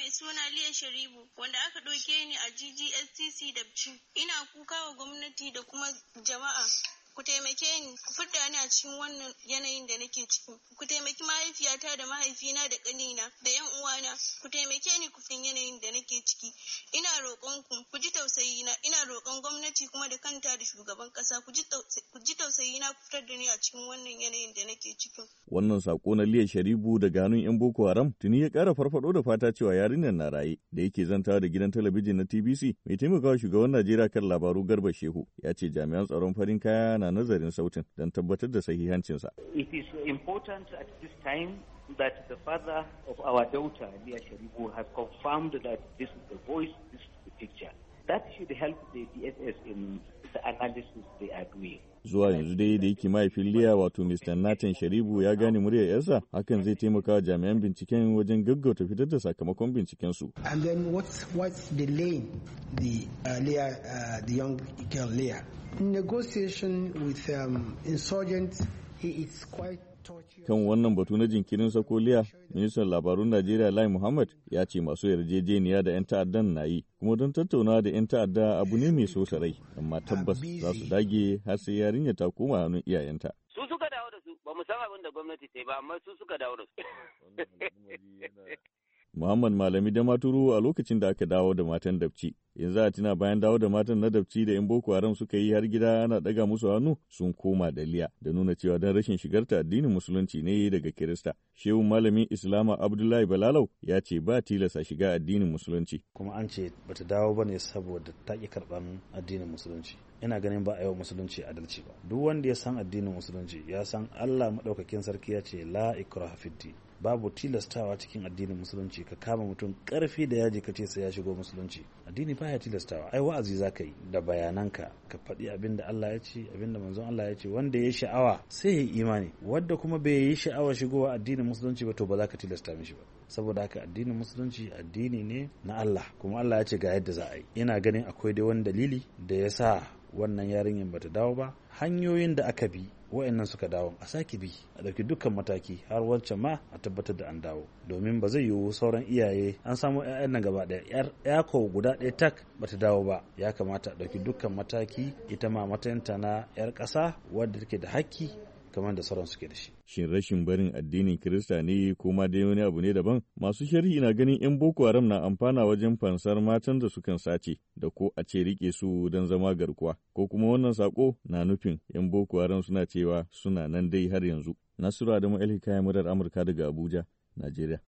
mai suna Liya Sharibu wanda aka ɗauke ni a GGSTC Dabci. Ina kuka wa gwamnati da kuma jama'a. Ku taimake ni, ku fidda ni a cikin wannan yanayin da nake ciki. Ku taimaki mahaifiyata da mahaifina da ƙanina da 'yan uwana. Ku taimake ni ku fin yanayin da nake ciki. Ina roƙon ku ji tausayina. Ina roƙon gwamnati kuma da kanta da shugaban ƙasa ku ji tausayina ku fitar da ni a cikin wannan yanayin da nake ciki. Wannan sako na Liya Sharibu daga hannun 'yan Boko Haram tuni ya ƙara farfado da fata cewa yarinyar na raye. Da yake zantawa da gidan talabijin na TBC, mai taimakawa shugaban Najeriya kan labaru Garba Shehu ya ce jami'an tsaron farin kaya na nazarin sautin don tabbatar da sahihancinsa. It is important at this time that the father of our daughter, Liya Sharibu, has confirmed that this is the voice, this is the picture. That should help the DSS in the analysis they are doing. Zuwa yanzu dai da yake mahaifin Liya wato Mr. Nathan Sharibu ya gane muryar yarsa, hakan zai taimaka wa jami'an binciken wajen gaggauta fitar da sakamakon bincikensu. And then what's delaying the young girl Liya? Negotiation with insurgents, it's quite kan wannan batu na jinkirin sako Liya, ministan labarun Najeriya Lai Muhammad ya ce masu yarjejeniya da 'yan ta'addan na yi, kuma don tattaunawa da 'yan ta'adda abu ne mai so sarai, amma tabbas za su dage har sai yarinya ta koma hannun iyayenta. Su suka dawo da su, ba mu san abin da gwamnati ta yi ba, amma su suka dawo da su. Muhammad Malami da Maturu a lokacin da aka dawo da matan Dabci. Yanzu a tuna bayan dawo da matan na Dabci da 'yan Boko Haram suka yi har gida ana daga musu hannu sun koma da Liya da nuna cewa don rashin shigarta addinin musulunci ne daga Kirista. Shehun malamin Islama Abdullahi Balalau ya ce ba tilasta shiga addinin musulunci. Kuma an ce bata dawo bane saboda ta ki karban addinin musulunci. Ina ganin ba a yau musulunci adalci ba. Duk wanda ya san addinin musulunci ya san Allah madaukakin sarki ya ce la ikraha fid babu tilastawa cikin addinin musulunci ka kama mutum karfi da yaji ka ce sai ya shigo musulunci. Addini baya tilastawa, ai wa'azi zaka yi da bayananka ka faɗi abin da Allah ya ce, abin da manzon Allah ya ce, wanda ya sha'awa sai ya yi imani, wanda kuma bai yi sha'awa shigowa addinin musulunci ba to ba za ka tilasta mishi ba. Saboda haka addinin musulunci addini ne na Allah, kuma Allah ya ce ga yadda za a yi. Ina ganin akwai dai wani dalili da ya sa wannan yarinyar bata dawo ba. Hanyoyin da aka bi wa'annan suka dawo a sake bi a ɗauki dukkan mataki har wancan ma a tabbatar da an dawo, domin ba zai yiwu sauran iyaye an samu 'ya'yan nan gaba ɗaya ya ko guda ɗaya tak bata dawo ba. Ya kamata a ɗauki dukkan mataki, ita ma matayinta na 'yar ƙasa wadda take da haƙƙi kamar da sauran suke da shi. Shin rashin barin addinin Kirista ne ko ma dai wani abu ne daban? Masu sharhi na ganin 'yan Boko Haram na amfana wajen fansar matan da sukan sace da ko a ce rike su don zama garkuwa. Ko kuma wannan sako na nufin 'yan Boko Haram suna cewa suna nan dai har yanzu. Nasiru Adamu El Hikaya, murar Amurka daga Abuja, Najeriya.